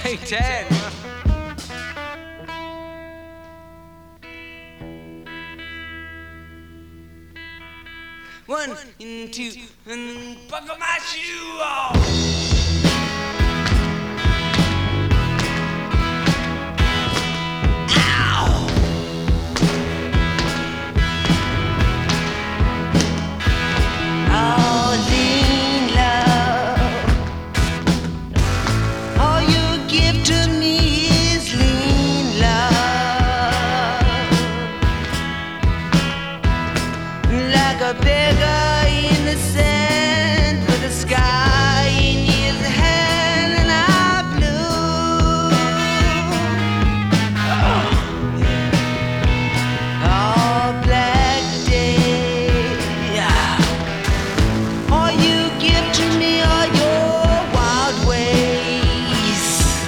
Say 10. One and two, and buckle my shoe off. A beggar in the sand with the sky in his hand, and I blew. Oh, black day. All you give to me are your wild ways.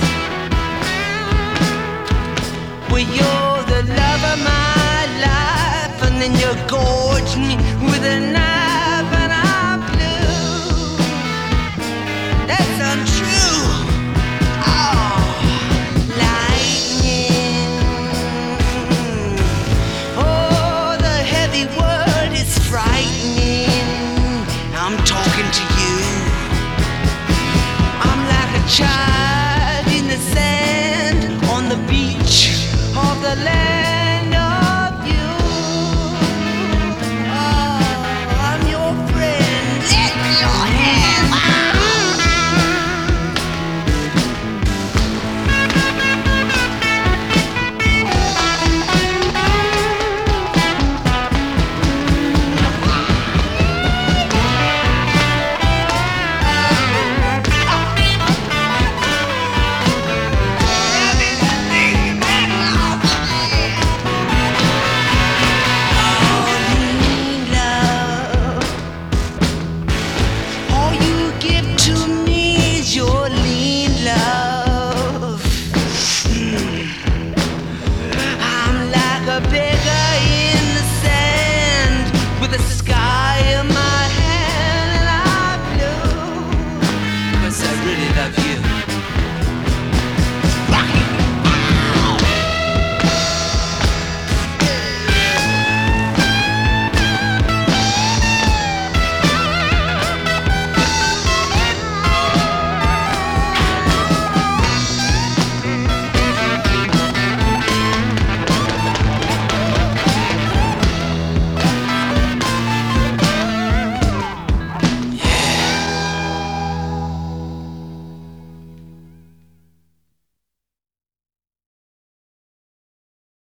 Well, you're the love of my life, and then you gorged me with a knife, and I blew. That's untrue. Oh, lightning. Oh, the heavy word is frightening. I'm talking to you. I'm like a child.